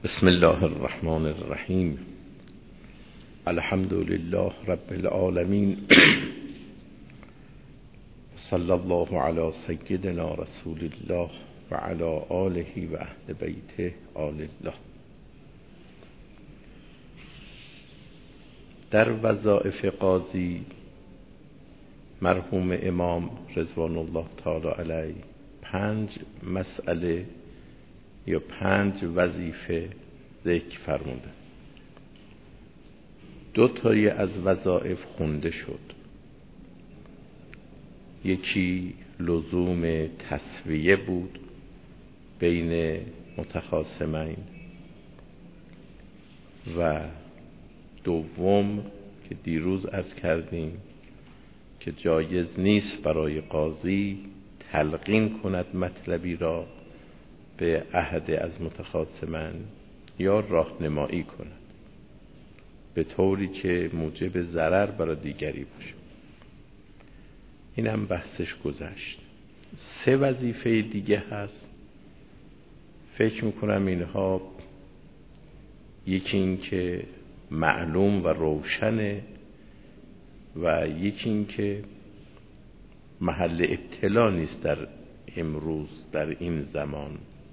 بسم الله الرحمن الرحیم. الحمد لله رب العالمین. صلی الله علی سیدنا رسول الله و علی آله و اهل بیته آل الله. در وظایف قاضی مرحوم امام رضوان الله تعالی علیه 5 مسئله یا 5 وظیفه ذکر فرموده. 2 تایی از وظایف خونده شد. یکی لزوم تسویه بود بین متخاصمین و دوم که دیروز عرض کردیم که جایز نیست برای قاضی تلقین کند مطلبی را به احد از متخاصمین یا راهنمایی کند به طوری که موجب ضرر برای دیگری باشه. این هم بحثش گذشت. 3 وظیفه دیگه هست. فکر میکنم اینها یکی این که معلوم و روشنه و یکی این که محل ابتلا نیست در امروز در این زمان.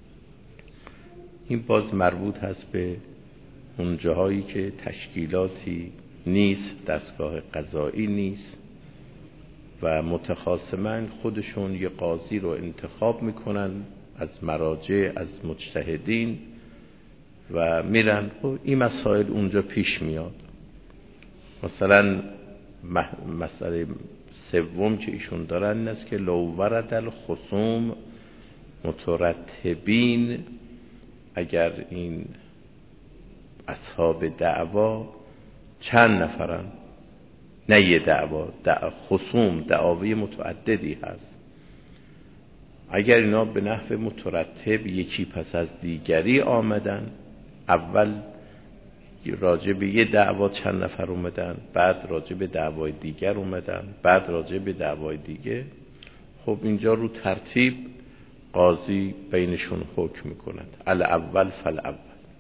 این باز مربوط هست به اون جاهایی که تشکیلاتی نیست، دستگاه قضایی نیست و متخاصمین خودشون یه قاضی رو انتخاب میکنن از مراجع، از مجتهدین و میرن. این مسائل اونجا پیش میاد. مثلا مسئله سوم که ایشون دارن این است که لو ورد الخصوم مترتبین، اگر این اصحاب دعوا چند نفرن، نه یه دعوا، خصوم دعاوی متعددی هست، اگر اینا به نحو مترتب یکی پس از دیگری آمدن، اول راجع به یه دعوا چند نفر اومدن، بعد راجع به دعوای دیگر اومدن، بعد راجع به دعوای دیگه، خب اینجا رو ترتیب قاضی بینشون حکم میکند. الاول فالاول.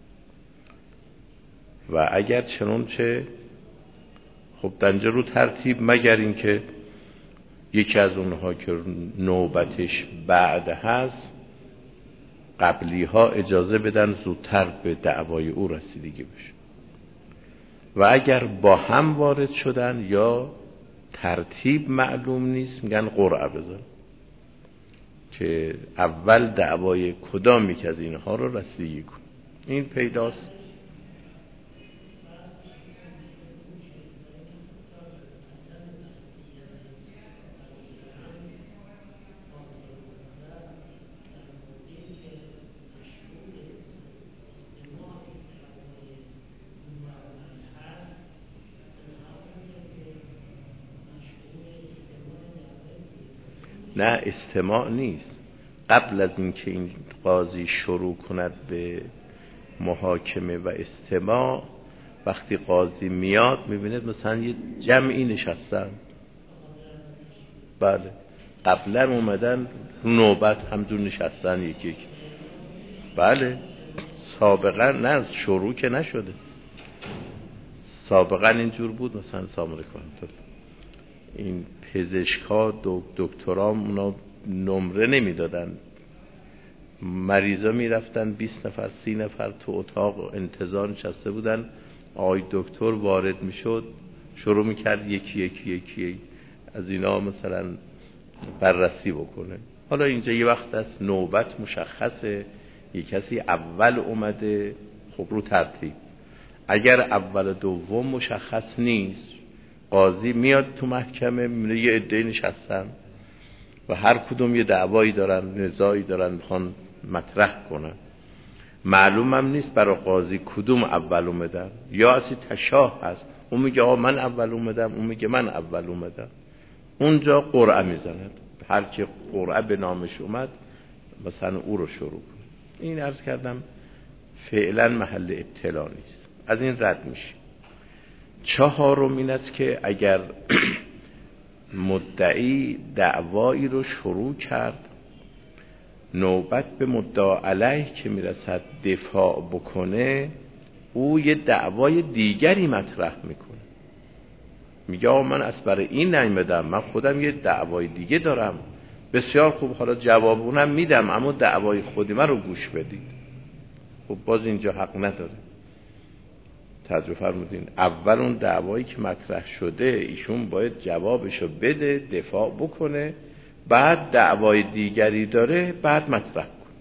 و اگر چنانچه خب دنجا رو ترتیب، مگر اینکه یکی از اونها که نوبتش بعد هست قبلی ها اجازه بدن زودتر به دعوای او رسیدگی بشه. و اگر با هم وارد شدن یا ترتیب معلوم نیست میگن قرعه بزن که اول دعوای کدام یک از اینها رو رسیدگی کن. این پیداست. نه استماع نیست. قبل از اینکه این قاضی شروع کند به محاکمه و استماع، وقتی قاضی میاد میبیند مثلا یه جمعی نشستن، بله قبلا اومدن نوبت همدون نشستن یکی، بله سابقا نه شروع که نشده، سابقا اینجور بود. مثلا سلام علیکم این پزشکا دکترام اونا نمره نمیدادن، مریضا میرفتن 20 نفر 30 نفر تو اتاق انتظار نشسته بودن، آقای دکتر وارد میشد شروع میکرد یکی یکی یکی از اینا مثلا بررسی بکنه. حالا اینجا یه وقت است نوبت مشخصه، یک کسی اول اومده، خب رو ترتیب. اگر اول و دوم مشخص نیست، قاضی میاد تو محکمه میبینه یه عده نشستن و هر کدوم یه دعوایی دارن، نزاعی دارن، میخوان مطرح کنن. معلوم هم نیست برای قاضی کدوم اول اومدن، یا اصلا تشاه هست، اون میگه آقا من اول اومدم، اون میگه من اول اومدم. اونجا قرعه میزند، هر کی قرعه به نامش اومد مثلا او رو شروع کنه. این عرض کردم فعلا محل ابتلا نیست، از این رد میشه. 4 این است که اگر مدعی دعوایی رو شروع کرد نوبت به مدعا علیه که میرسد دفاع بکنه، او یه دعوای دیگری مطرح میکنه، میگه من از برای این نیامدم، من خودم یه دعوای دیگه دارم. بسیار خوب، حالا جواب اونم میدم، اما دعوای خود من رو گوش بدید. خب باز اینجا حق نداره. توجه فرمودین، اول اون دعوایی که مطرح شده ایشون باید جوابشو بده، دفاع بکنه، بعد دعوای دیگری داره بعد مطرح کنه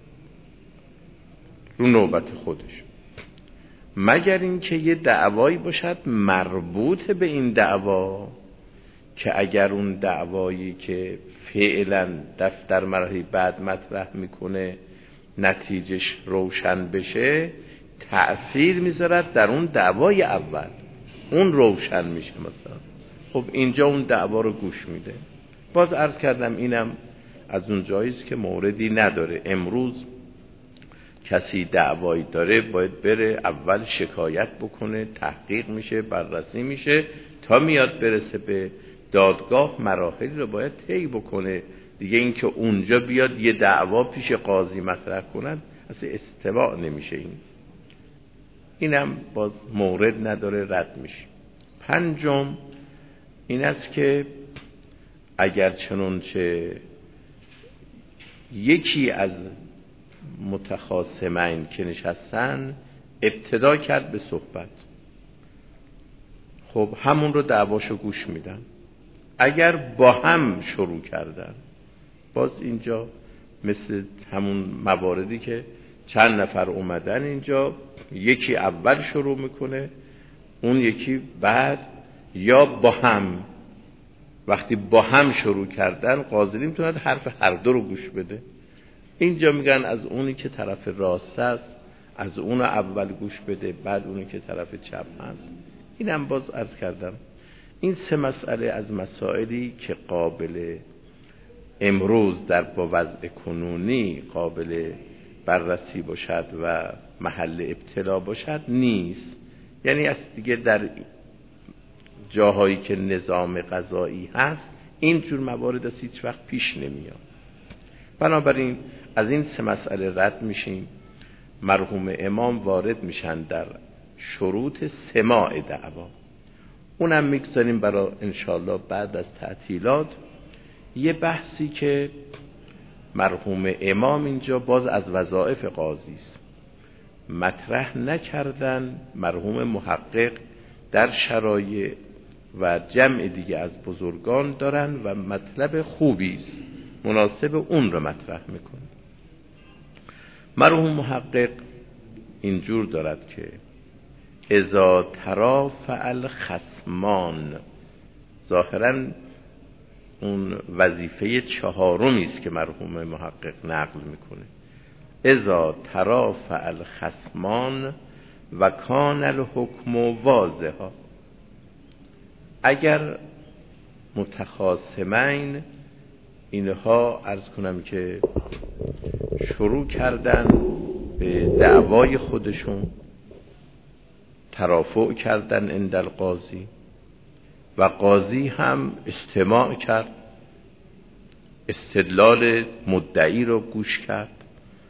رو نوبت خودش. مگر اینکه یه دعوایی باشد مربوط به این دعوا، که اگر اون دعوایی که فعلا در مرحله بعد مطرح میکنه نتیجهش روشن بشه، تأثیر میذارد در اون دعوای اول، اون روشن میشه مثلا. خب اینجا اون دعوا رو گوش میده. باز عرض کردم اینم از اون جاییست که موردی نداره. امروز کسی دعوایی داره باید بره اول شکایت بکنه، تحقیق میشه، بررسی میشه، تا میاد برسه به دادگاه مراحلی رو باید طی بکنه دیگه. اینکه اونجا بیاد یه دعوا پیش قاضی مطرح کنن اصلا استواء نمیشه. اینم باز مورد نداره، رد میشه. پنجم این است که اگر چنانچه یکی از متخاصمین که نشستن ابتدا کرد به صحبت، خب همون رو دعواشو گوش میدن. اگر با هم شروع کردن، باز اینجا مثل همون مواردی که چند نفر اومدن اینجا، یکی اول شروع میکنه، اون یکی بعد، یا با هم. وقتی با هم شروع کردن قاضی نمیتونه حرف هر دو رو گوش بده. اینجا میگن از اونی که طرف راست است از اون اول گوش بده، بعد اونی که طرف چپ هست. اینم باز عرض کردم این سه مسئله از مسائلی که قابل امروز در با وضع کنونی قابل بررسی باشد و محل ابتلا باشد نیست. یعنی از دیگه در جاهایی که نظام قضایی هست اینجور موارد از هیچ وقت پیش نمیاد. بنابراین از این سه مسئله رد میشیم. مرحوم امام وارد میشن در شروط سماع دعوا، اونم میگذاریم برای انشاءالله بعد از تعطیلات. یه بحثی که مرحوم امام اینجا باز از وظایف قاضی است مطرح نکردن، مرحوم محقق در شرایع و جمع دیگه از بزرگان دارن و مطلب خوبی است، مناسب اون رو مطرح میکنه. مرحوم محقق اینجور دارد که اذا ترافع الخصمان، ظاهراً اون وظیفه چهارمی است که مرحوم محقق نقل میکنه. اذا ترافع الخصمان و کان الحکم واضحا، اگر متخاصمین اینها عرض کنم که شروع کردن به دعوای خودشون، ترافع کردن عند القاضی و قاضی هم استماع کرد، استدلال مدعی رو گوش کرد،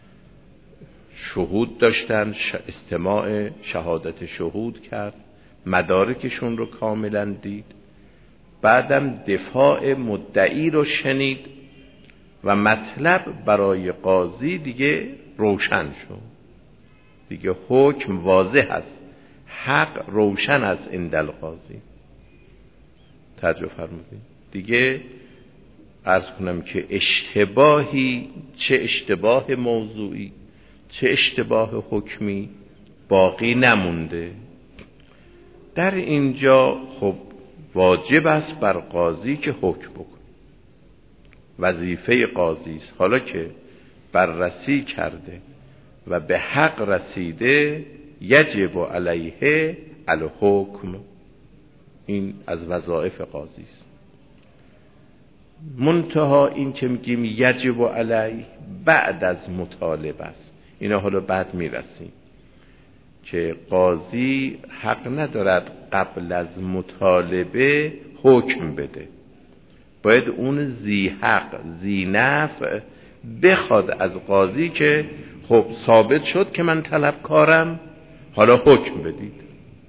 شهود داشتن، استماع شهادت شهود کرد، مدارکشون رو کاملا دید، بعدم دفاع مدعی رو شنید و مطلب برای قاضی دیگه روشن شد، دیگه حکم واضح است، حق روشن است عند القاضی. توجه فرمودید دیگه. عرض کنم که اشتباهی، چه اشتباه موضوعی چه اشتباه حکمی باقی نمونده. در اینجا خب واجب است بر قاضی که حکم بکنه، وظیفه قاضی است. حالا که بررسی کرده و به حق رسیده یجب علیه الحکم، این از وظایف قاضی است. منتها این که میگیم یجب علیه بعد از مطالبه است، اینا حالا بعد میرسیم که قاضی حق ندارد قبل از مطالبه حکم بده، باید اون ذی حق ذی نفع بخواد از قاضی که خب ثابت شد که من طلبکارم، حالا حکم بدید.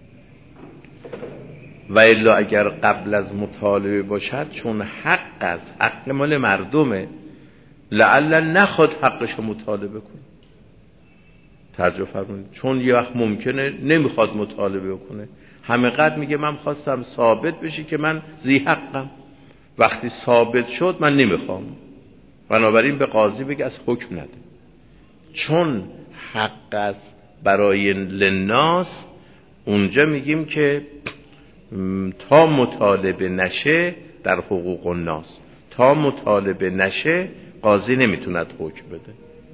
و الا اگر قبل از مطالبه باشد، چون حق است، حق مال مردمه، لعل نخواد حقشو مطالبه کنه. توجه فرمایید، چون یه وقت ممکنه نمیخواد مطالبه کنه، همینقدر میگه من خواستم ثابت بشه که من ذی حقم، وقتی ثابت شد من نمیخوام، بنابراین به قاضی بگه از حکم نده. چون حق است برای للناس، اونجا میگیم که تا مطالبه نشه در حقوق الناس، تا مطالبه نشه قاضی نمیتوند حکم بده.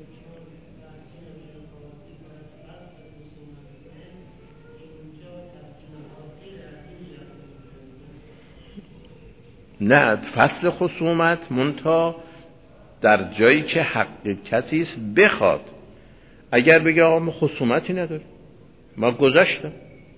نه، فصل خصومت منتها در جایی که حق کسی است بخواد. اگر بگه آقا ما خصومتی نداریم، ما گذشتم،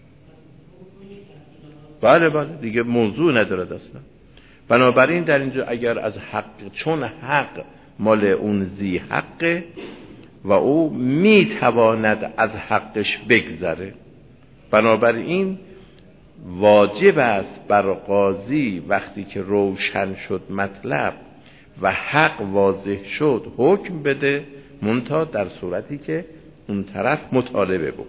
بله دیگه موضوع نداره اصلا. بنابراین در اینجا اگر از حق، چون حق مال اون ذی حقه و او میتواند از حقش بگذره، بنابراین واجب است بر قاضی وقتی که روشن شد مطلب و حق واضح شد حکم بده، منتها در صورتی که اون طرف مطالبه بود.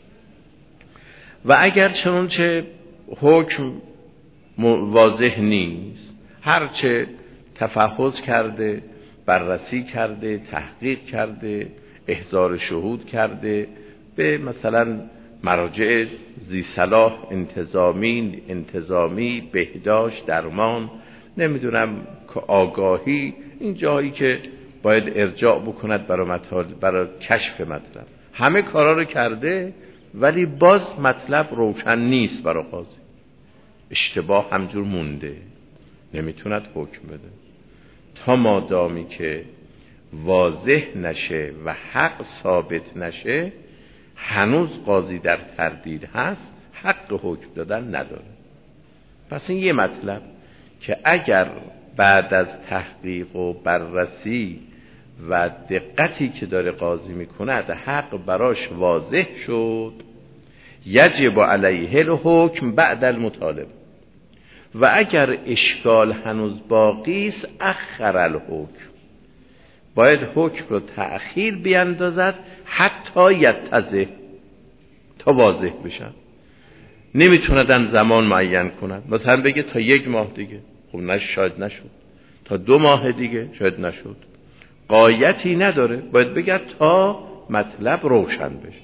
و اگر چنانچه حکم واضح نیست، هرچه تفحص کرده، بررسی کرده، تحقیق کرده، احضار شهود کرده به مثلا مراجع ذی صلاح، انتظامی، بهداشت، درمان، نمیدونم که آگاهی، این جایی که باید ارجاع بکند برای کشف مطلب، همه کارا رو کرده ولی باز مطلب روشن نیست برای قاضی، اشتباه همجور مونده، نمیتوند حکم بده. تا مادامی که واضح نشه و حق ثابت نشه، هنوز قاضی در تردید هست، حق حکم دادن نداره. پس این یه مطلب که اگر بعد از تحقیق و بررسی و دقتی که داره قاضی میکند حق براش واضح شد، یجب علیه الحکم بعد المطالبه، و اگر اشکال هنوز باقی است اخر الحکم، باید حکم رو تأخیر بیندازد حتی یتضح، تا واضح بشن. نمیتوندن زمان معین کنند، مثلا بگه تا 1 ماه دیگه، خب شاید نشد، تا 2 ماه دیگه شاید نشد، غایتی نداره، باید بگه تا مطلب روشن بشه.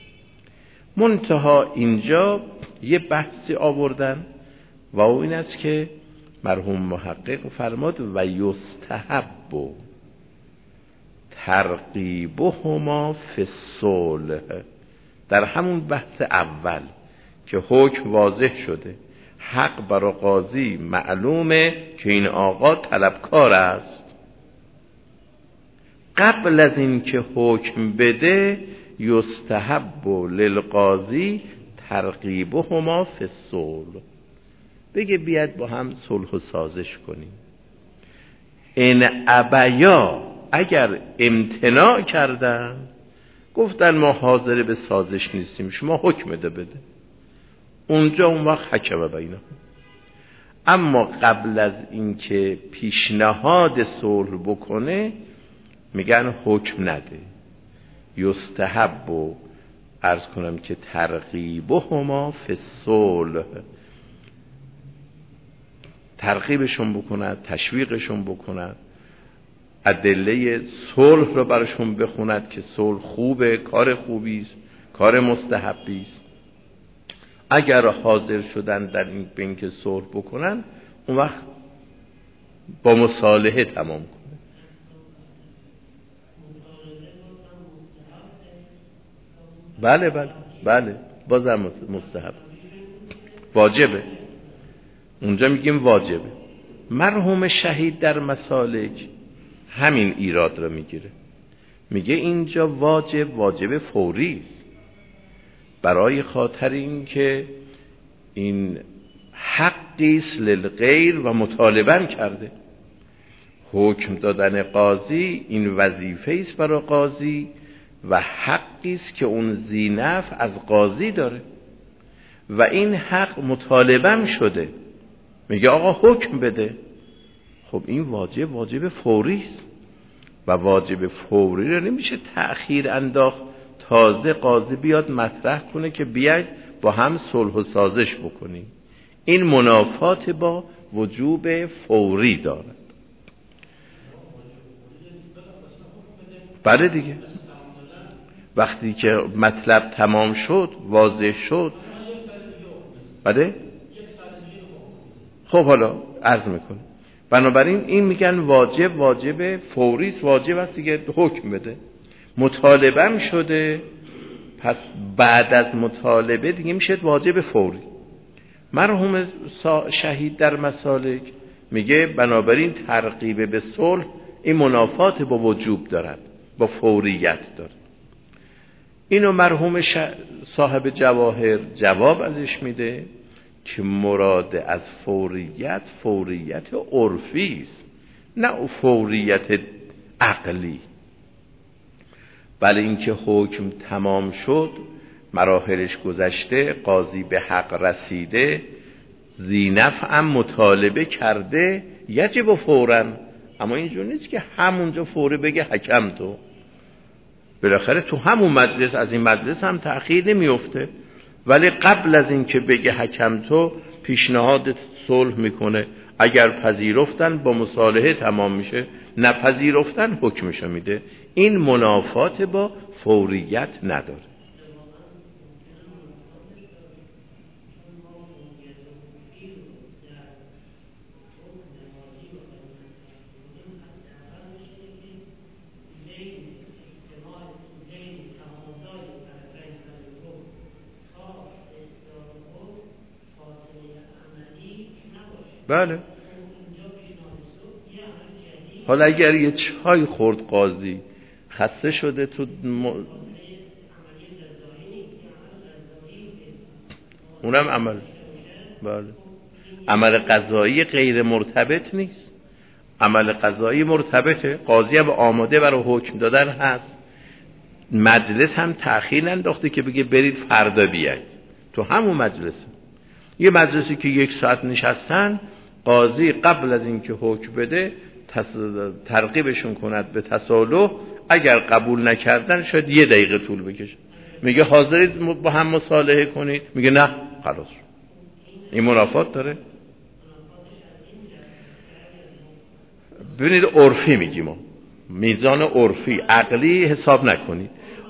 منتها اینجا یه بحثی آوردن و این است که مرحوم محقق فرماد و یستحب ترغیبهما فی الصلح، در همون بحث اول که حکم واضح شده، حق برای قاضی معلومه که این آقا طلبکار است، قبل از این که حکم بده یستحب للقاضی ترغیبهما فی الصلح، بگه بیاد با هم صلح و سازش کنیم. این ابیا، اگر امتناع کردن، گفتن ما حاضر به سازش نیستیم، شما حکم بده، اونجا اون وقت حکم بینهم. اما قبل از اینکه پیشنهاد صلح بکنه میگن حکم نده، یستحب عرض کنم که ترغیبهما فی الصلح، ترغیبشون بکند، تشویقشون بکند، ادله صلح رو براشون بخوند که صلح خوبه، کار خوبی است، کار مستحبی است. اگر حاضر شدن در این که صلح بکنن، اون وقت با مصالحه تمام کنه. بله بازم مستحب، واجبه، اونجا میگیم واجبه. مرحوم شهید در مسالک همین ایراد رو میگیره، میگه اینجا واجب فوری است، برای خاطر این که این حقی است للغیر و مطالبه کرده، حکم دادن قاضی این وظیفه است برای قاضی و حقی است که اون ذینفع از قاضی داره و این حق مطالبه شده، میگه آقا حکم بده. خب این واجب فوری است و واجب فوری رو نمیشه تأخیر انداخت تازه قاضی بیاد مطرح کنه که بیاید با هم صلح و سازش بکنیم. این منافات با وجوب فوری دارد. بله دیگه، وقتی که مطلب تمام شد واضح شد. بله خب حالا عرض میکنم، بنابراین این میگن واجب فوری است، واجب است دیگه حکم بده. مطالبه هم شده، پس بعد از مطالبه دیگه میشه واجب فوری. مرحوم شهید در مسالک میگه بنابراین ترغیب به صلح این منافات با وجوب دارد، با فوریت دارد. اینو مرحوم صاحب جواهر جواب ازش میده که مراد از فوریت عرفی است، نه فوریت عقلی. بله اینکه حکم تمام شد، مراحلش گذشته، قاضی به حق رسیده، ذینفع هم مطالبه کرده، یجب فوراً. اما اینجور نیست که همونجا فوری بگه حکم تو، بالاخره تو همون مجلس، از این مجلس هم تأخیر نمیفته، ولی قبل از این که بگه حکم تو پیشنهاد صلح میکنه. اگر پذیرفتن با مصالحه تمام میشه، نپذیرفتن حکمشو میده. این منافات با فوریت نداره. بله حالا اگر یه چای خورد قاضی خسته شده تو اونم عمل، بله عمل قضایی غیر مرتبط نیست، عمل قضایی مرتبطه. قاضی هم آماده برای حکم دادن هست، مجلس هم تأخیر ننداخته که بگه برید فردا بیاید، تو همون مجلس. یه مجلسی که 1 ساعت نشستن، قاضی قبل از اینکه حکم بده ترغیبشون کند به تصالح، اگر قبول نکردن شاید 1 دقیقه طول بکشه. میگه حاضرید با هم مصالحه کنید؟ میگه نه خلاص. این منافات داره. ببینید عرفی میگیم ما، میزان عرفی، عقلی حساب نکنید.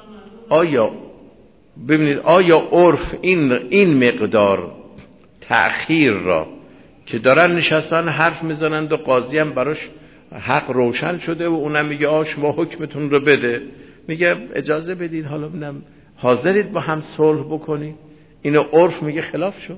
آیا عرف این مقدار تأخیر را که دارن نشستن حرف میزنند و قاضی هم براش حق روشن شده و اونم میگه شما حکمتون رو بده، میگه اجازه بدید حالا ببینم حاضرید با هم صلح بکنید؟ اینو عرف میگه خلاف شد.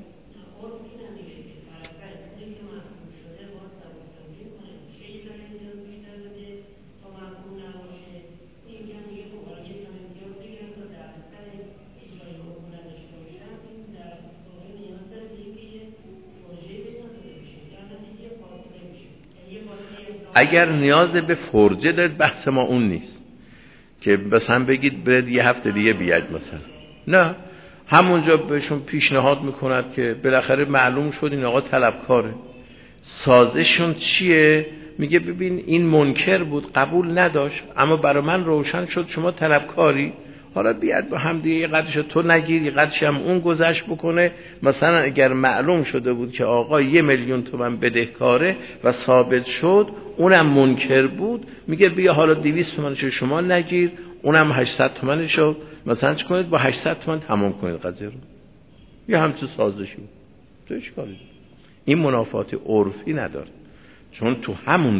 اگر نیاز به فرجه دارید بحث ما اون نیست که مثلا بگید برید 1 هفته دیگه بیاید مثلا، نه همونجا بهشون پیشنهاد میکند که بالاخره معلوم شد این آقا طلبکاره. سازششون چیه؟ میگه ببین این منکر بود، قبول نداشت، اما برای من روشن شد شما طلبکاری، حالا بیاد با هم دیگه، یه قدرش تو نگیر، یه قدرش هم اون گذشت بکنه. مثلا اگر معلوم شده بود که آقا 1,000,000 تومان بدهکاره و ثابت شد اونم منکر بود، میگه بیا حالا 200 تومانشو شما نگیر، اونم 800 تومانشو مثلا چه کنید با 800 تومان تمام کنید قضیه رو. یه همچون سازشی بود، تو چه کاری؟ این منافات عرفی نداره، چون تو همون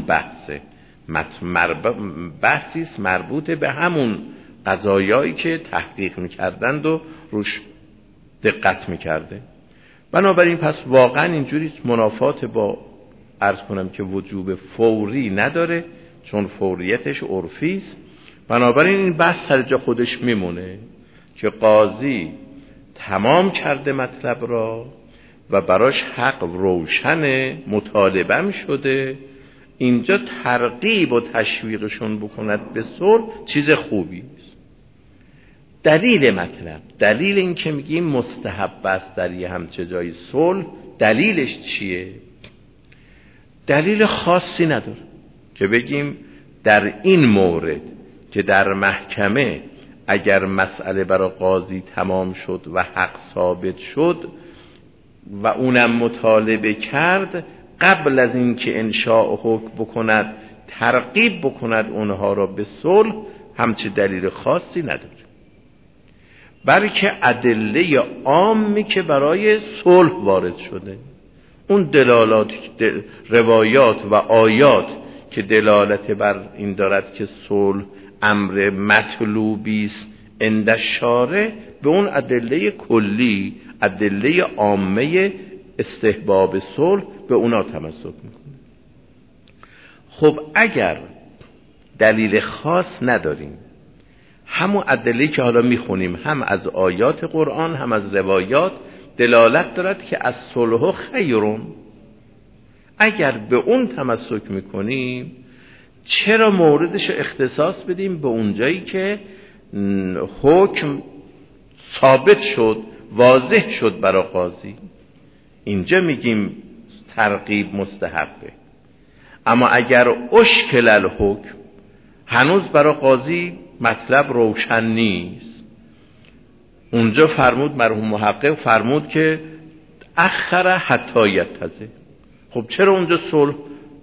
بحثی است مربوط به همون قضایایی که تحقیق میکردند و روش دقت میکرده. بنابراین پس واقعا اینجوری منافات با عرض کنم که وجوب فوری نداره، چون فوریتش عرفی است. بنابراین این بحث سر جا خودش میمونه که قاضی تمام کرده مطلب را و براش حق روشن، مطالبه شده، اینجا ترغیب و تشویقشون بکند به صلح چیز خوبی است. دلیل مطلب، دلیل این که میگیم مستحب است در یه همچه جای صلح، دلیلش چیه؟ دلیل خاصی نداره که بگیم در این مورد که در محکمه اگر مسئله برای قاضی تمام شد و حق ثابت شد و اونم مطالبه کرد، قبل از این که انشاء حکم بکند ترغیب بکند اونها را به صلح، همچه دلیل خاصی نداره، بلکه ادله عامی که برای صلح وارد شده، اون دلالات روایات و آیات که دلالت بر این دارد که صلح امر مطلوبی است عند الشارع، به اون ادله کلی، ادله عامه استحباب صلح، به اونا تمسک میکنه. خب اگر دلیل خاص نداریم، همون ادله که حالا میخونیم هم از آیات قرآن هم از روایات دلالت دارد که از صلح خیرون، اگر به اون تمسک میکنیم چرا موردش اختصاص بدیم به اونجایی که حکم ثابت شد، واضح شد برای قاضی؟ اینجا میگیم ترغیب مستحبه. اما اگر اشکل الحکم، هنوز برای قاضی مطلب روشن نیست، اونجا فرمود مرحوم محقق فرمود که اخر حتی یتزه. خب چرا اونجا صلح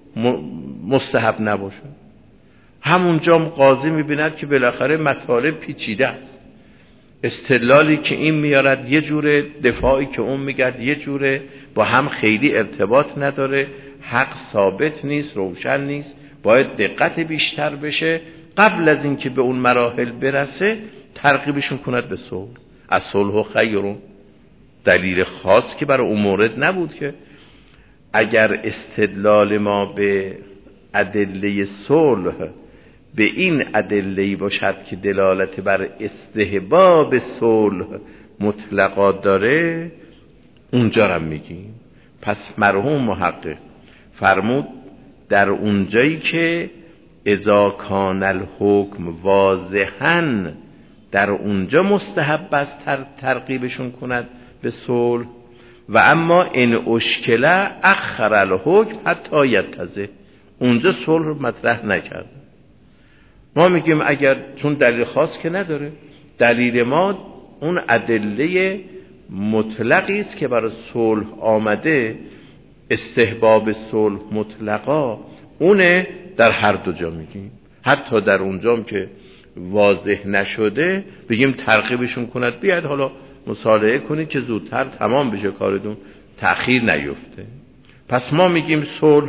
مستحب نباشه؟ همونجا قاضی میبیند که بالاخره مطالب پیچیده است، استدلالی که این میارد یه جوره، دفاعی که اون میگرد یه جوره، با هم خیلی ارتباط نداره، حق ثابت نیست، روشن نیست، باید دقت بیشتر بشه. قبل از اینکه به اون مراحل برسه ترغیبشون کند به صلح. از صلح خیرون، دلیل خاص که برای اون مورد نبود. که اگر استدلال ما به ادله صلح به این ادله باشد که دلالت بر استحباب صلح مطلقا داره، اونجا رو میگیم. پس مرحوم محقق فرمود در اونجایی که اذا کان الحکم واضحاً، در اونجا مستحب است ترغیبشون کند به صلح. و اما ان اشکل اخر الحکم حتی یتزه، اونجا صلح مطرح نکرد. ما میگیم اگر چون دلیل خاص که نداره، دلیل ما اون ادله مطلقی است که برای صلح آمده، استحباب صلح مطلقا، اونه در هر دو جا میگیم. حتی در اونجام که واضح نشده بگیم ترغیبشون کند بیاد حالا مصالحه کنید که زودتر تمام بشه کارتون، تأخیر نیفته. پس ما میگیم صلح،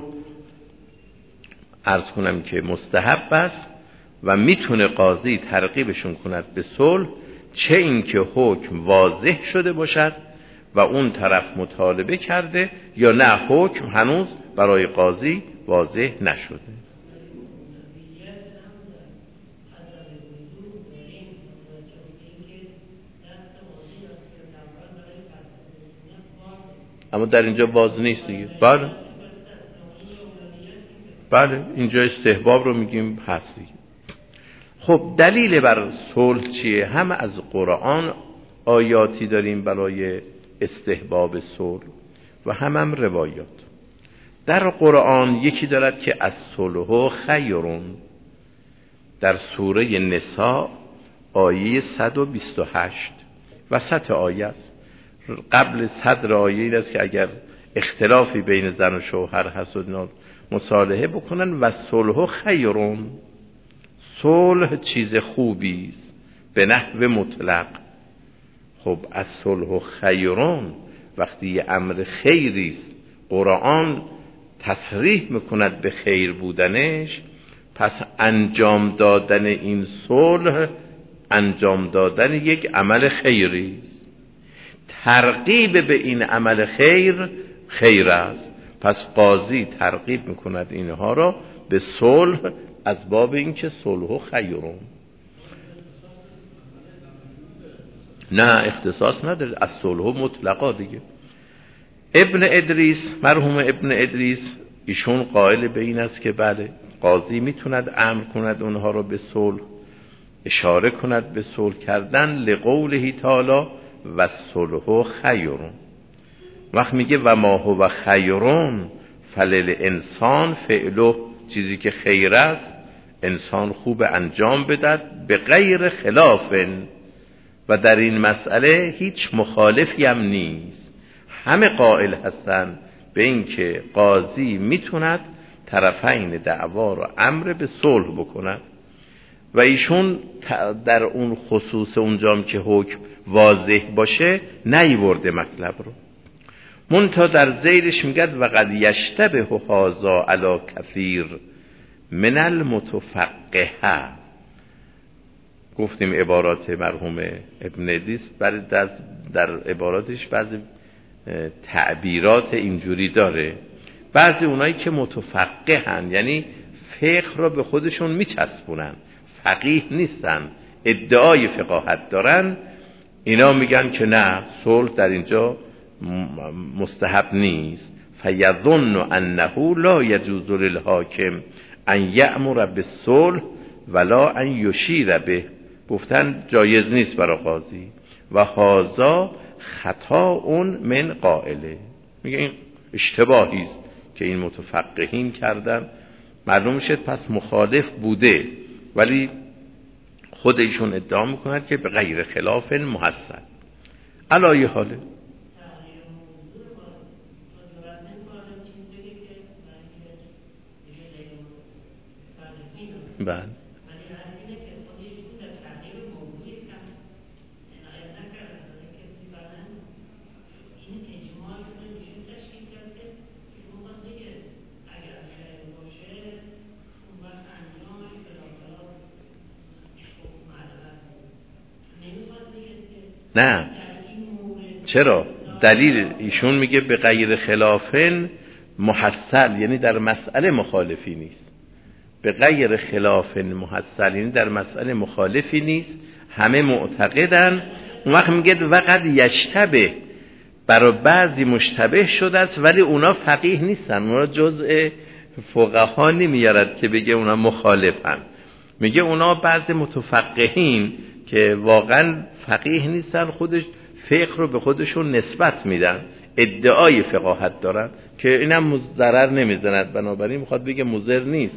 عرض کنم که مستحب است و میتونه قاضی ترغیبشون کند به صلح، چه اینکه حکم واضح شده باشد و اون طرف مطالبه کرده، یا نه حکم هنوز برای قاضی واضح نشده. اما در اینجا باز نیست دیگه. بله اینجا استحباب رو میگیم هست دیگه. خب دلیل بر صلح چیه؟ هم از قرآن آیاتی داریم برای استحباب صلح و هم روایات. در قرآن یکی دارد که از صلح خیرون، در سوره نساء آیه 128 وسط آیه است. قبل صدر آیه این است که اگر اختلافی بین زن و شوهر هست و مصالحه بکنن، و صلح خیرون، صلح چیز خوبی است به نحو مطلق. خب از صلح خیرون وقتی یه امر خیری است قرآن تصریح میکند به خیر بودنش، پس انجام دادن این صلح انجام دادن یک عمل خیری است. ترغیب به این عمل خیر است. پس قاضی ترغیب میکند اینها را به صلح از باب اینکه صلح خیرون. نه اختصاص نداره، از صلح مطلقا دیگه. ابن ادریس، مرحوم ابن ادریس ایشون قائل به این است که بله قاضی میتوند امر کند اونها رو به صلح، اشاره کند به صلح کردن، لقوله تعالی و صلح خیرون. وقت میگه و ما هو خیرون فلل انسان فعله، چیزی که خیر است انسان خوب انجام بدهد به غیر خلاف، و در این مسئله هیچ مخالفی هم نیست. همه قائل هستند به این که قاضی میتوند طرفین دعوا رو امر به صلح بکند و ایشون در اون خصوص اونجام که حکم واضح باشه نیورده مطلب رو، منتها در زیرش میگد و قد یشتبه هذا علی کثیر من المتفقه. گفتیم عبارات مرحوم ابن ادریس در عباراتش بعضی تعبیرات اینجوری داره. بعضی اونایی که متفقه هن یعنی فقه را به خودشون میچسبونن، فقیه نیستن، ادعای فقاهت دارن، اینا میگن که نه صلح در اینجا مستحب نیست. فیظن انه لا یجوز للحاکم ان یأمر بالصلح ولا ان یشیر به، گفتن جایز نیست برای قاضی و هذا خطا من قائله. میگه این اشتباهی است که این متفقهین کردن، معلوم شد پس مخالف بوده، ولی خود ایشون ادعا میکنند که به غیر خلاف محسن. علایه حاله بله نه چرا؟ دلیل ایشون میگه به غیر خلافن محصل، یعنی در مسئله مخالفی نیست. به غیر خلافن محصل یعنی در مسئله مخالفی نیست، همه معتقدن. اون وقت میگه وقد یشتبه، برای بعضی مشتبه شده است ولی اونا فقیه نیستن، اونا جزء فقها نمیارد که بگه اونا مخالفن. میگه اونا بعضی متفقهین که واقعا فقیه نیستن، خودش فقه رو به خودشون نسبت میدن، ادعای فقاهت دارن که اینم ضرر نمیزند، بنابراین میخواد بگه مضر نیست.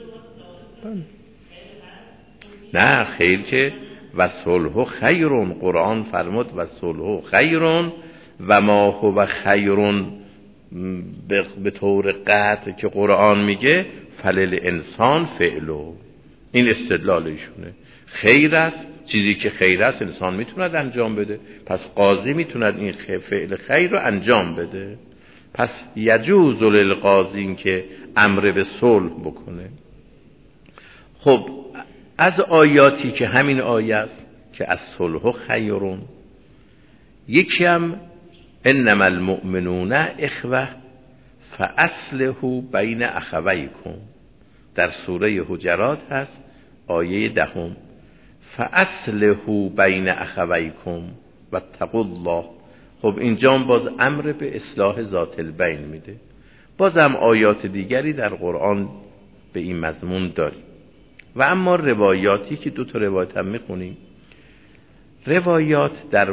نه خیر که و صلح خیرون، قرآن فرمود و صلح خیرون و ما هو خیرون به طور قطع که قرآن میگه فلل انسان فعلو، این استدلال ایشونه. خیر است، چیزی که خیر است انسان میتوند انجام بده، پس قاضی میتوند این فعل خیر رو انجام بده، پس یجوز للقاضی این که امر به صلح بکنه. خب از آیاتی که همین آیه است که از صلح خیرون، یکی هم انما المؤمنون اخوه فاصلحوا بین اخویکم، در سوره حجرات هست آیه 10، فاصلحوا بین اخویکم واتقوا الله. خب اینجا باز امر به اصلاح ذات البین میده. بازم آیات دیگری در قرآن به این مضمون داریم. و اما روایاتی که دو تا روایت هم میخونیم، روایات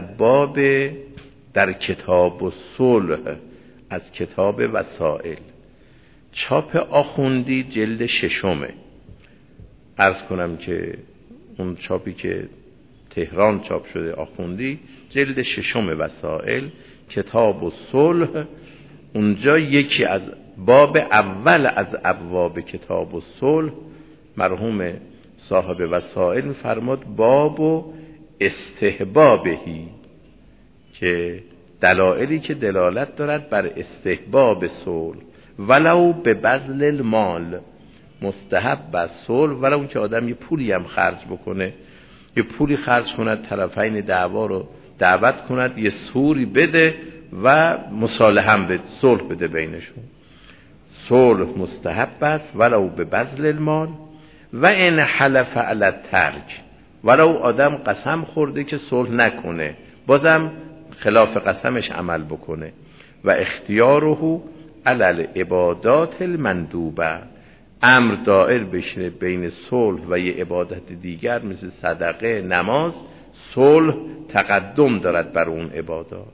در کتاب الصلح از کتاب وسائل، چاپ آخوندی جلد 6، عرض کنم که اون چاپی که تهران چاپ شده آخوندی جلد 6 وسائل کتاب الصلح، اونجا یکی از باب اول از ابواب کتاب الصلح مرحوم صاحب وسائل می‌فرماد باب استحبابهی، که دلایلی که دلالت دارد بر استحباب صلح ولو به بذل المال، مستحب از صلح ولو اون که آدم یه پولی هم خرج بکنه، یه پولی خرج کند طرفین دعوا رو دعوت کند یه سوری بده و مصالحه هم بده، صلح بده بینشون، صلح مستحب است ولو به بذل المال و ان حلف علی الترک، ولو آدم قسم خورده که صلح نکنه بازم خلاف قسمش عمل بکنه، و اختیاره علل عبادات المندوبه، امر دائر بشه بین صلح و یه عبادت دیگر مثل صدقه، نماز. صلح تقدم دارد بر اون عبادات.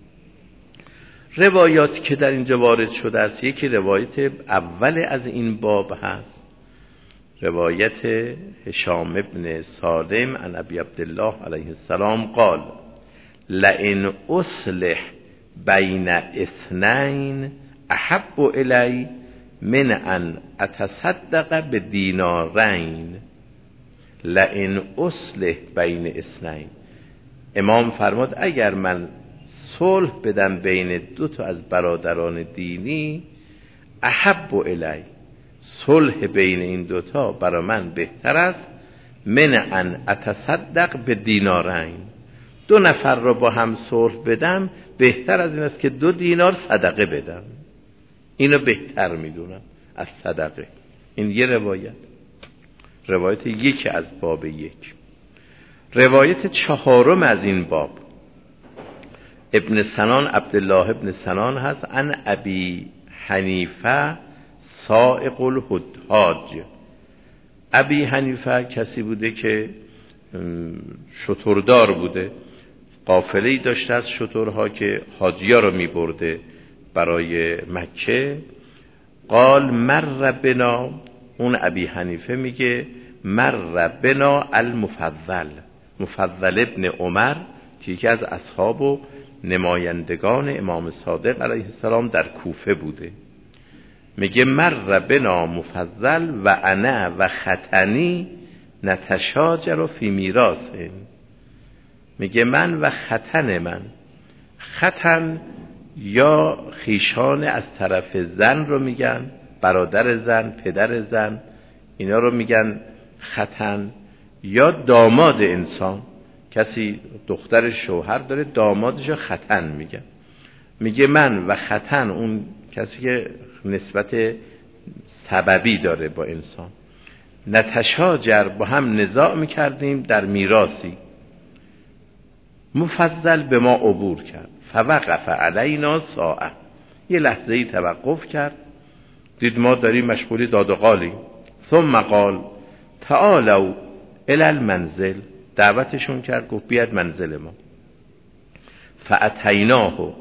روایاتی که در اینجا وارد شده است، یکی روایت اول از این باب هست، روایت هشام ابن سالم عن ابی عبدالله علیه السلام قال لئن اصلح بین اثنین احب الی من ان اتصدق بدینارین. لئن اصلح بین اثنین، امام فرمود اگر من صلح بدم بین دو تا از برادران دینی، احب الی، صلح بین این دوتا برای من بهتر است، من ان اتصدق بدینارین، 2 نفر رو با هم صلح بدم بهتر از این است که 2 دینار صدقه بدم. اینو بهتر میدونم از صدقه. این یه روایت یکی از باب 1. روایت 4 از این باب ابن سنان، عبدالله ابن سنان هست، عن ابی حنیفه سائق الحجاج. ابی حنیفه کسی بوده که شتردار بوده، قافله‌ای داشته از شترها که حاجی‌ها رو می‌برده برای مکه. قال مر بنا، اون ابی حنیفه میگه مر بنا المفضل، مفضل ابن عمر که یکی از اصحاب و نمایندگان امام صادق علیه السلام در کوفه بوده، میگه مر بنا مفضل و انا و ختنی نتشاجر فی میراث. میگه من و ختن یا خیشان از طرف زن رو میگن، برادر زن، پدر زن، اینا رو میگن ختن، یا داماد انسان، کسی دختر شوهر داره دامادش رو ختن میگن. میگه من و ختن، اون کسی که نسبت سببی داره با انسان، نتشاجر، با هم نزاع میکردیم در میراثی. مفضل به ما عبور کرد، فوقف علینا ساعه، یه لحظه ای توقف کرد، دید ما داریم مشغولی داد و قالی. ثم قال تعالوا الی المنزل، دعوتشون کرد، گفت بیاد منزل ما. فاتیناه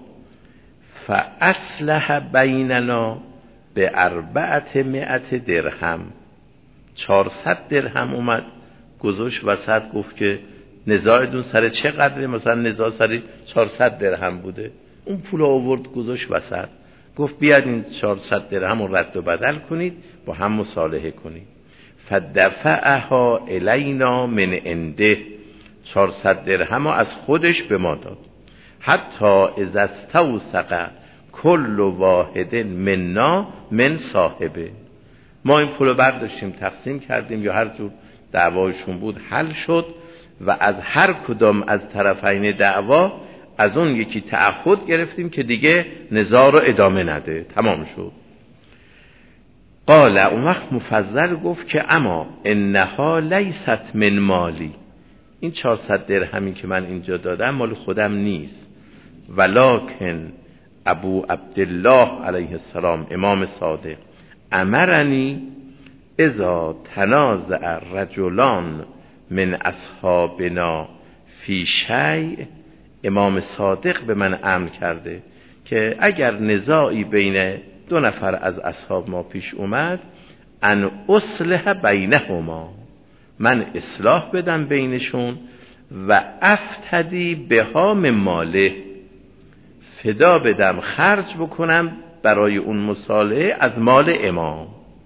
فاصلح بیننا به 400 درهم، 400 درهم اومد گذاشت وسط، گفت که نزاعتون سر چه قدره؟ مثلا نزاع سر 400 درهم بوده، اون پول آورد گذاشت وسط، گفت بیاد این 400 درهم رو رد و بدل کنید، با هم مصالحه کنید. فدفعها الینا من عنده، 400 درهم رو از خودش به ما داد. حتی اذا استوثق کل واحد منا من صاحبه، ما این پول رو برداشتیم تقسیم کردیم، یا هر جور دعوایشون بود حل شد، و از هر کدام از طرفین دعوا از اون یکی تعهد گرفتیم که دیگه نزاع رو ادامه نده، تمام شد. قال، اون وقت مفضل گفت که اما انها لیست من مالی، این 400 درهمی که من اینجا دادم مال خودم نیست، ولکن ابو عبدالله علیه السلام امام صادق امرنی اذا تنازع رجلان من اصحابنا فی شیء، امام صادق به من امر کرده که اگر نزاعی بین 2 نفر از اصحاب ما پیش اومد، ان اصلح بینهما، من اصلاح بدم بینشون، و افتدی بها من ماله، فدا بدم، خرج بکنم برای اون مصالحه از مال امام.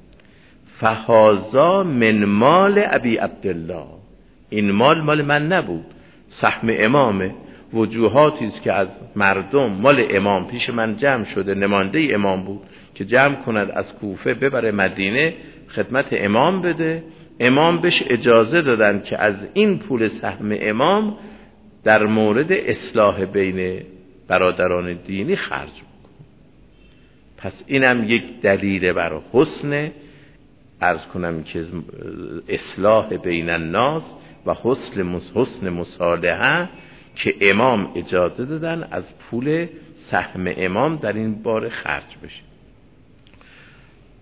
فهذا من مال ابی عبدالله، این مال من نبود، سهم امامه. وجوهاتی است که از مردم مال امام پیش من جمع شده، نماینده امام بود که جمع کند از کوفه ببره مدینه خدمت امام بده، امام بهش اجازه دادن که از این پول سهم امام در مورد اصلاح بین برادران دینی خرج بکن. پس اینم یک دلیل بر حسن، عرض کنم که اصلاح بین الناس و حسن مصالحه، که امام اجازه دادن از پول سهم امام در این بار خرج بشه.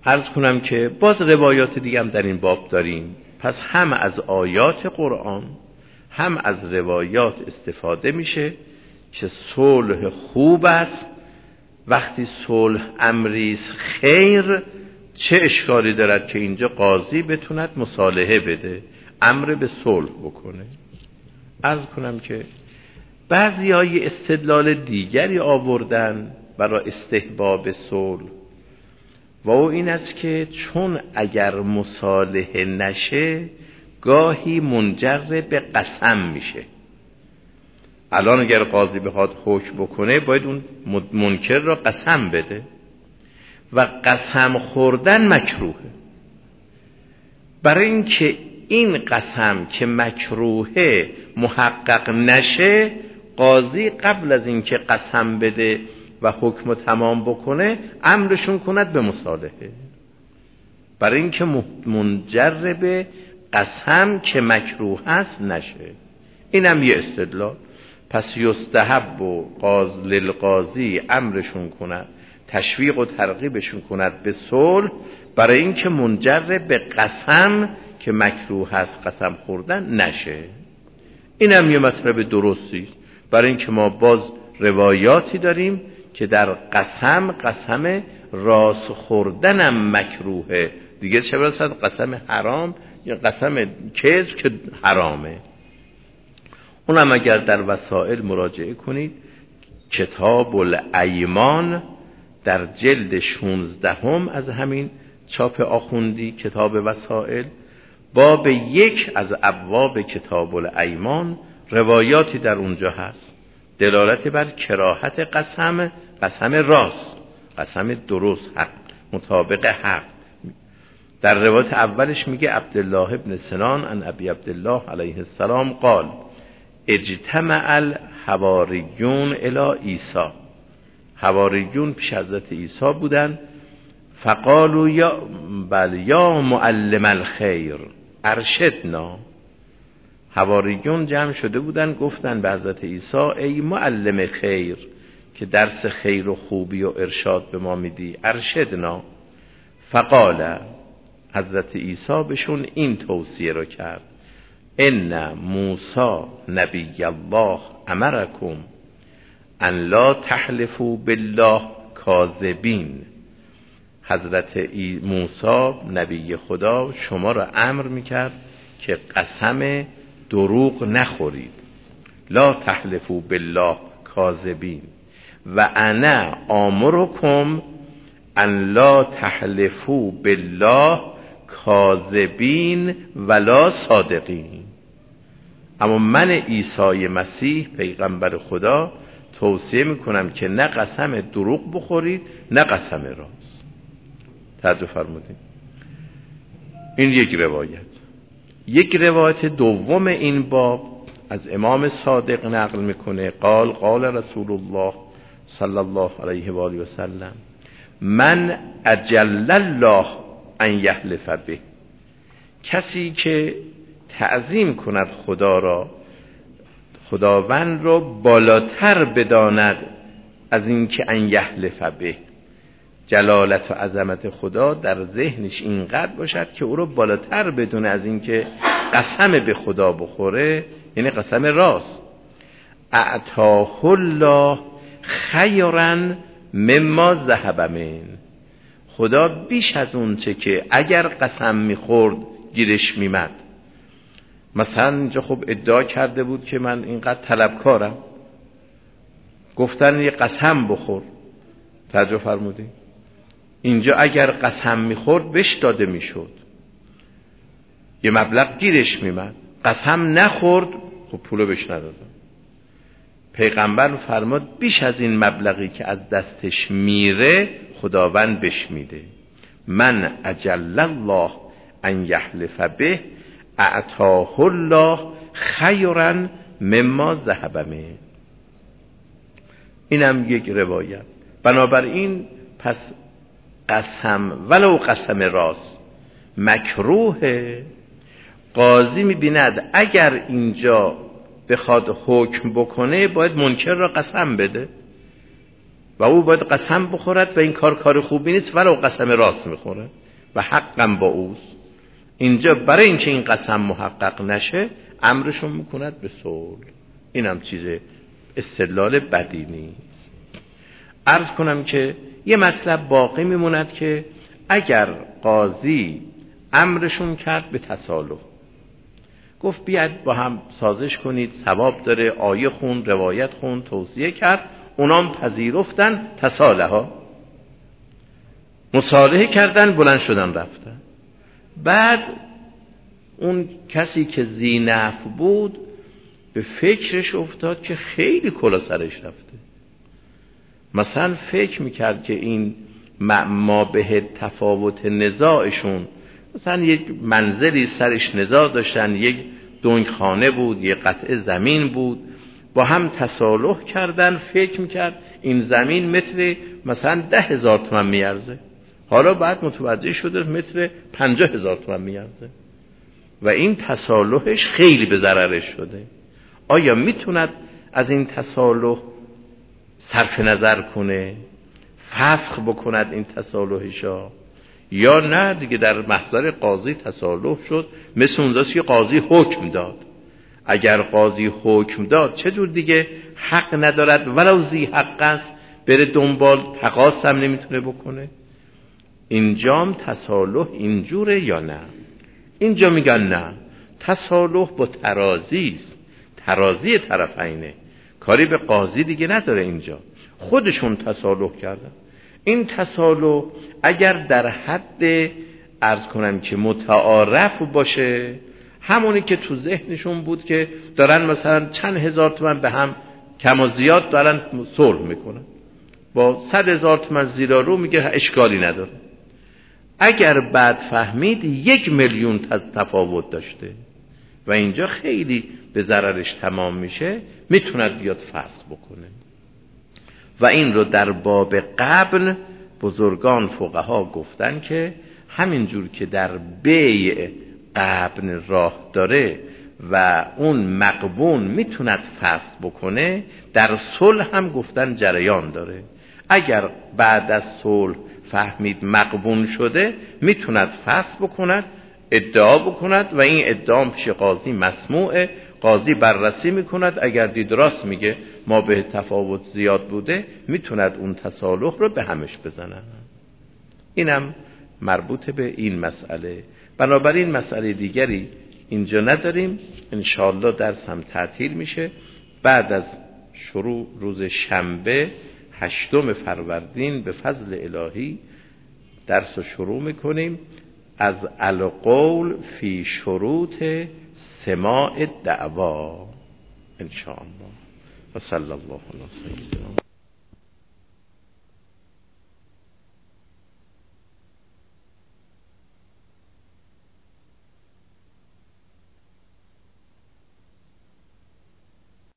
عرض کنم که باز روایات دیگه هم در این باب داریم. پس هم از آیات قرآن هم از روایات استفاده میشه که صلح خوب است. وقتی صلح امریست خیر، چه اشکالی دارد که اینجا قاضی بتوند مصالحه بده، امر به صلح بکنه. عرض کنم که بعضی های استدلال دیگری آوردن برای استحباب صلح و او این است که چون اگر مصالحه نشه گاهی منجر به قسم میشه. الان اگر قاضی بخواد حکم بکنه باید اون منکر را قسم بده و قسم خوردن مکروهه. برای اینکه این قسم که مکروهه محقق نشه، قاضی قبل از اینکه قسم بده و حکم تمام بکنه امرشون کند به مصالحه، برای اینکه منجر به قسم که مکروه است نشه. اینم یه استدلال. پس یستحب و للقاضی امرشون کند، تشویق و ترغیبشون کند به صلح، برای اینکه منجر به قسم که مکروه است قسم خوردن نشه. اینم یه مطلب درستی، برای اینکه ما باز روایاتی داریم که در قسم راست خوردنم مکروهه دیگه، چه برسد قسم حرام یا قسم کذب که حرامه. اونم اگر در وسائل مراجعه کنید، کتاب الایمان در جلد 16 از همین چاپ آخوندی، کتاب وسائل، باب 1 از ابواب کتاب الایمان، روایاتی در اونجا هست دلالت بر کراهت قسم راست، قسم درست، حق، مطابق حق. در روایت اولش میگه عبدالله ابن سنان عن ابی عبدالله علیه السلام قال اجتمع الحواریون الی عیسی. حواریون پیش حضرت عیسی بودن. فقالوا یا معلم الخیر ارشدنا. حواریون جمع شده بودن گفتن به حضرت عیسی ای معلم خیر که درس خیر و خوبی و ارشاد به ما میدی، ارشدنا. فقال، حضرت عیسی بهشون این توصیه رو کرد، ان موسی نبی الله امرکم ان لا تحلفوا بالله کاذبین. حضرت موسی نبی خدا شما را امر میکرد که قسم دروغ نخورید، لا تحلفوا بالله کاذبین و انا آمرکم ان لا تحلفوا بالله کاذبین ولا صادقین. اما من عیسی مسیح پیغمبر خدا توصیه میکنم که نه قسم دروغ بخورید نه قسم راست. توجه فرمودید. این یک روایت. یک روایت دوم این باب از امام صادق نقل میکنه، قال رسول الله صلی الله علیه و آله و سلم من اجل الله ان یحلف به. کسی که تعظیم کند خدا را، خداوند را بالاتر بداند از این که ان یحلف به، جلالت و عظمت خدا در ذهنش اینقدر باشد که او رو بالاتر بدونه از این که قسم به خدا بخوره، یعنی قسم راست. اعطاه الله خیرا مما ذهب من. خدا بیش از اون چه که اگر قسم میخورد گیرش میمد. مثلا اینجا خب ادعا کرده بود که من اینقدر طلبکارم، گفتن یه قسم بخور. توجه فرمودی؟ اینجا اگر قسم میخورد بهش داده میشد، یه مبلغ گیرش میمد. قسم نخورد، خب پولو بهش ندادن. پیغمبر فرمود بیش از این مبلغی که از دستش میره خداوند بهش میده. من اجل الله ان یحلف به اعطاه الله خیرا مما ذهب من. اینم یک روایت. بنابراین پس قسم ولو قسم راست مکروه. قاضی میبیند اگر اینجا بخواد حکم بکنه باید منکر را قسم بده و او باید قسم بخورد و این کار خوبی نیست ولو قسم راست میخوره و حقم با اوست. اینجا برای اینکه این قسم محقق نشه امرشون میکند به صلح. این هم چیز استدلال بدی نیست. عرض کنم که یه مطلب باقی میموند که اگر قاضی امرشون کرد به تصالح، گفت بیاد با هم سازش کنید، ثواب داره، آیه خون، روایت خون، توصیه کرد، اونام پذیرفتن، تصالحا مصالحه کردن، بلند شدن رفتن. بعد اون کسی که ذینفع بود به فکرش افتاد که خیلی کلا سرش رفته. مثلا فکر میکرد که این ما به تفاوت نزاعشون، مثلا یک منزلی سرش نزاع داشتن، یک دنگ خانه بود، یک قطعه زمین بود، با هم تصالح کردن. فکر میکرد این زمین متر مثلا 10,000 تومان میارزه، حالا بعد متوجه شده متر 50,000 تومان میارزه و این تصالحش خیلی به ضررش شده. آیا میتوند از این تصالح صرف نظر کنه، فسخ بکند این تصالحشا، یا نه دیگه در محضر قاضی تصالح شد؟ مثل اونجاست که قاضی حکم داد. اگر قاضی حکم داد چه جور دیگه حق ندارد ولو ذی حق است بره دنبال، تقاص هم نمیتونه بکنه؟ اینجام تصالح اینجوره یا نه؟ اینجا میگن نه، تصالح با ترازی است، ترازی طرفینه، کاری به قاضی دیگه نداره. اینجا خودشون تصالح کردن. این تصالح اگر در حد عرض کنم که متعارف باشه، همونی که تو ذهنشون بود که دارن مثلا چند هزار تومن به هم کم و زیاد دارن صلح میکنن، با 100,000 تومن زیرا رو میگه اشکالی نداره. اگر بعد فهمید 1,000,000 تفاوت داشته و اینجا خیلی به ضررش تمام میشه، میتوند بیاد فسخ بکنه. و این رو در باب قبل بزرگان فقها گفتن که همینجور که در بیع قبل راه داره و اون مقبون میتوند فسخ بکنه، در صلح هم گفتن جریان داره. اگر بعد از صلح فهمید مقبون شده، میتوند فسخ بکند، ادعا بکند و این ادعا پیش قاضی مسموعه. قاضی بررسی میکند، اگر دید راست میگه ما به تفاوت زیاد بوده، میتوند اون تصالح رو به همش بزنن. اینم مربوط به این مسئله. بنابراین مسئله دیگری اینجا نداریم. انشاءالله درس هم تعطیل میشه. بعد از شروع روز شنبه 8 فروردین به فضل الهی درس رو شروع میکنیم از القول فی شروط سماع دعوا انشاءالله. و صلی الله علیه و سیدنا